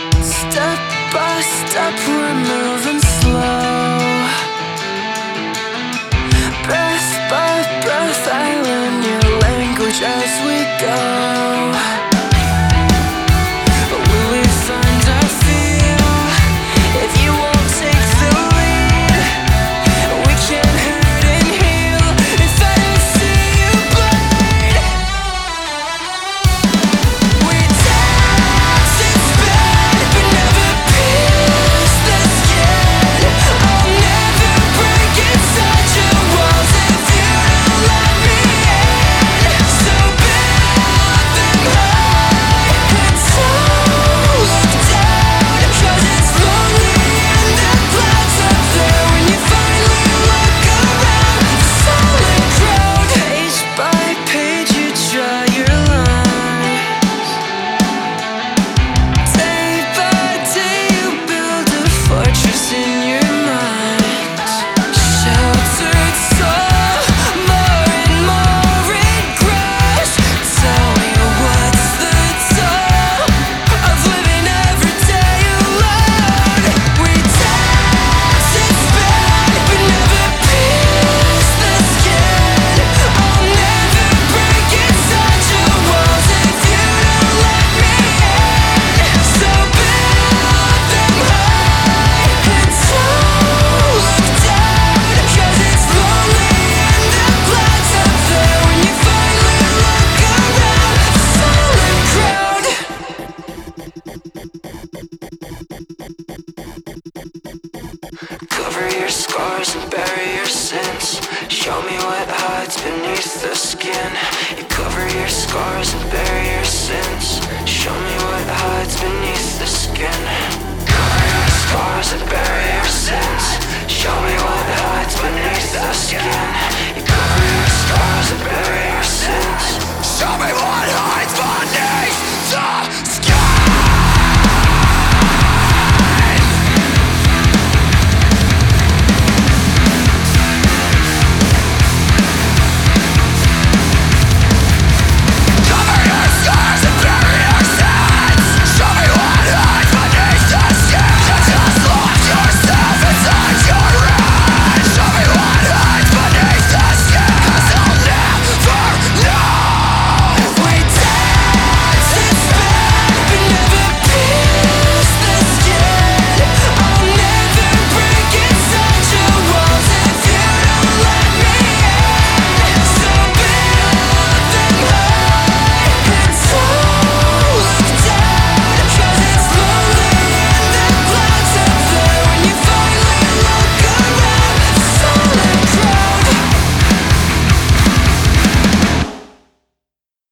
Step by step we're moving slow. Breath by breath I learn your language as we go. Will we find our feel if you won't take the lead? We can hurt and heal if I don't see you bleed. We dance and spin but never pierce the skin. I'll never break inside your walls if you don't let me in. So build them high and don't look down, 'cause it's lonely in the clouds up there when you finally look around. The solid ground. Page by page you draw your lines. Day by day you build a fortress in your mind. Sheltered soul, more and more it grows. Tell me what's the toll of living every day alone? We dance and spin but never pierce the skin. I'll never break inside your walls if you don't let me in. So build them high and don't look down, 'cause it's lonely in the clouds up there when you finally look around. The solid ground. Cover your scars and bury your sins. Show me what hides beneath the skin. You cover your scars and bury your sins.